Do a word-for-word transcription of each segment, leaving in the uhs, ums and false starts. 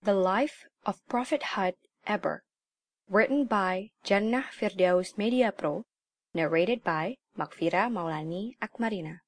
The Life of Prophet Hud Eber, written by Jannah Firdaus Media Pro, narrated by Makfira Maulani Akmarina.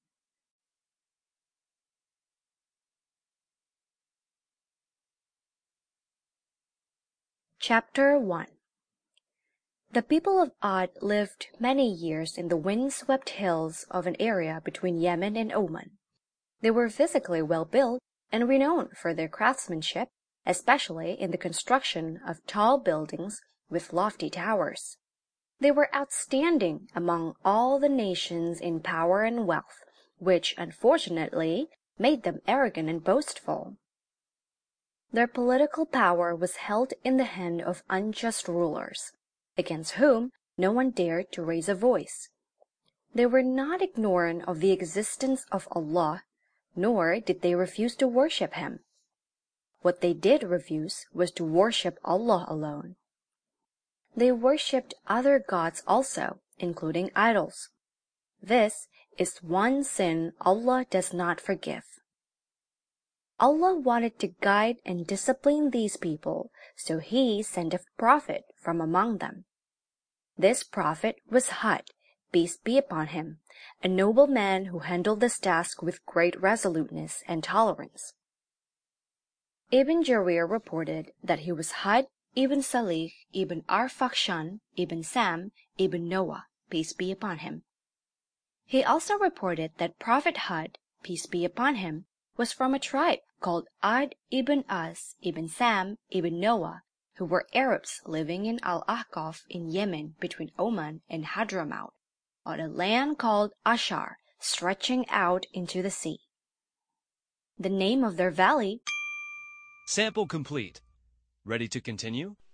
Chapter one. The people of Ad lived many years in the wind-swept hills of an area between Yemen and Oman. They were physically well-built and renowned for their craftsmanship, especially in the construction of tall buildings with lofty towers. They were outstanding among all the nations in power and wealth, which unfortunately made them arrogant and boastful. Their political power was held in the hand of unjust rulers, against whom no one dared to raise a voice. They were not ignorant of the existence of Allah, nor did they refuse to worship Him. What they did refuse was to worship Allah alone. They worshipped other gods also, including idols. This is one sin Allah does not forgive. Allah wanted to guide and discipline these people, so He sent a prophet from among them. This prophet was Hud, peace be upon him, a noble man who handled this task with great resoluteness and tolerance. Ibn Jarir reported that he was Hud ibn Salih ibn Arfakhshan ibn Sam ibn Noah, peace be upon him. He also reported that Prophet Hud, peace be upon him, was from a tribe called Ad ibn As ibn Sam ibn Noah, who were Arabs living in Al-Ahqaf in Yemen between Oman and Hadramaut, on a land called Ashar, stretching out into the sea. The name of their valley. Sample complete. Ready to continue?